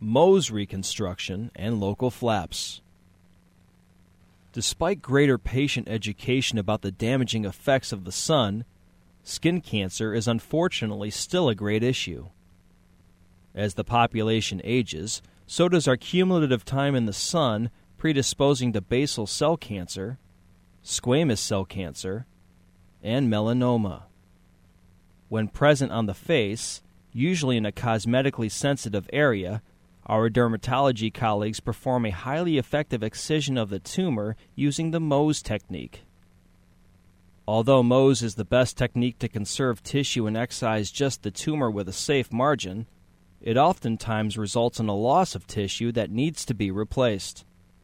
Mohs reconstruction, and local flaps. Despite greater patient education about the damaging effects of the sun, skin cancer is unfortunately still a great issue. As the population ages, so does our cumulative time in the sun predisposing to basal cell cancer, squamous cell cancer, and melanoma. When present on the face, usually in a cosmetically sensitive area, our dermatology colleagues perform a highly effective excision of the tumor using the Mohs technique. Although Mohs is the best technique to conserve tissue and excise just the tumor with a safe margin, it oftentimes results in a loss of tissue that needs to be replaced.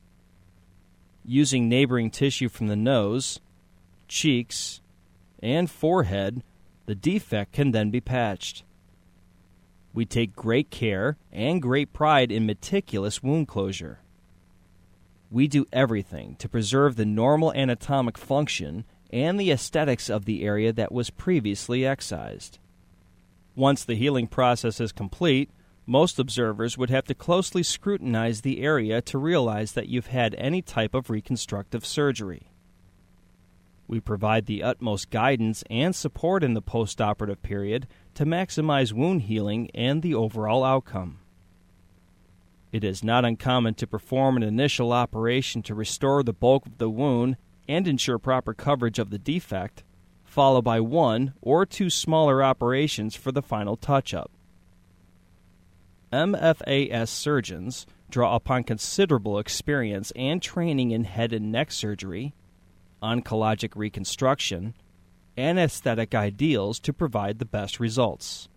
Using neighboring tissue from the nose, cheeks, and forehead, the defect can then be patched. We take great care and great pride in meticulous wound closure. We do everything to preserve the normal anatomic function and the aesthetics of the area that was previously excised. Once the healing process is complete, most observers would have to closely scrutinize the area to realize that you've had any type of reconstructive surgery. We provide the utmost guidance and support in the postoperative period to maximize wound healing and the overall outcome. It is not uncommon to perform an initial operation to restore the bulk of the wound and ensure proper coverage of the defect, followed by 1 or 2 smaller operations for the final touch-up. MFAS surgeons draw upon considerable experience and training in head and neck surgery, oncologic reconstruction, and aesthetic ideals to provide the best results.